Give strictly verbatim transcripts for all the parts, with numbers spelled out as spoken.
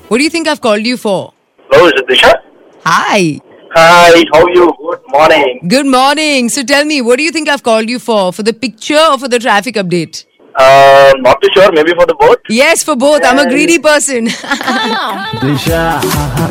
What do you think I've called you for? Hello, is it Disha? Hi. Hi, how are you? Good morning. Good morning. So tell me, what do you think I've called you for? For the picture or for the traffic update? Uh, not too sure, maybe for the boat? Yes, for both. I'm a greedy person. Disha.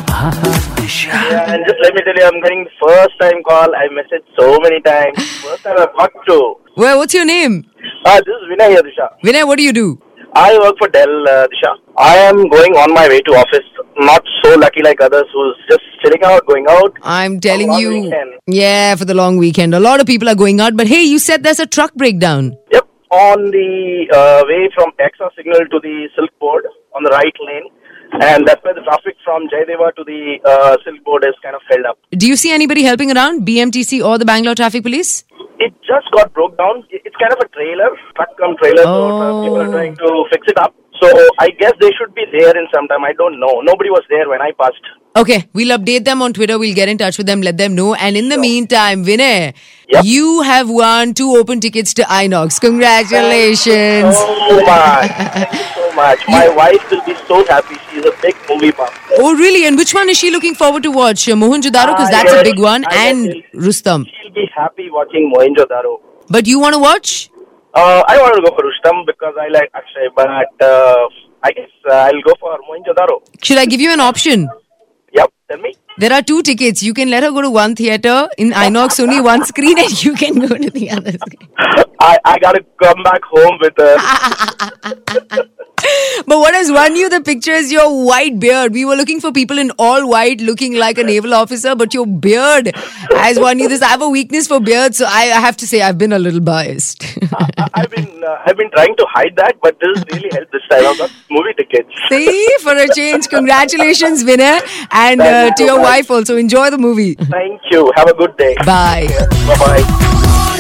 Yeah, and just let me tell you, I'm getting the first time call. I messaged so many times. First time I've got to. Well, what's your name? Ah, this is Vinay here, Disha. Vinay, what do you do? I work for Dell, uh, Disha. I am going on my way to office. Not so lucky like others who's just chilling out, going out. I'm telling long you. weekend. Yeah, for the long weekend. A lot of people are going out. But hey, you said there's a truck breakdown. Yep, on the uh, way from Extra Signal to the Silk Board on the right lane. And that's why the traffic from Jayadeva to the uh, Silk Board is kind of held up. Do you see anybody helping around? B M T C or the Bangalore Traffic Police? It just got broke down. It's kind of a trailer, truck come trailer, Oh. so uh, people are trying to fix it up. So I guess they should be there in some time. I don't know. Nobody was there when I passed. Okay, we'll update them on Twitter. We'll get in touch with them, let them know. And in the meantime, Vinay, Yep. you have won two open tickets to Inox. Congratulations. So much. Thank you so much. My wife will be so happy. She's a big movie buff. Oh, really? And which one is she looking forward to watch? Uh, Mohenjo-daro, because I that's a guess- big one, I guess and she'll- Rustam. She'll be happy watching Mohenjo-daro. But you want to watch? Uh, I want to go for Rustam because I like Akshay, but uh, I guess uh, I'll go for Mohenjo-daro. Should I give you an option? Yep, tell me. There are two tickets. You can let her go to one theatre in Inox, only one screen, and you can go to the other screen. I, I gotta come back home with her. But what has won you the picture is your white beard. We were looking for people in all white looking like a naval officer, but your beard has won you this. I have a weakness for beards, so I I have to say I've been a little biased. I, I've been uh, I've been trying to hide that, but this really helped this time. I've got movie tickets. See, for a change, congratulations, Vinay. And uh, Thank to you so your much. wife also, enjoy the movie. Thank you. Have a good day. Bye. Bye bye.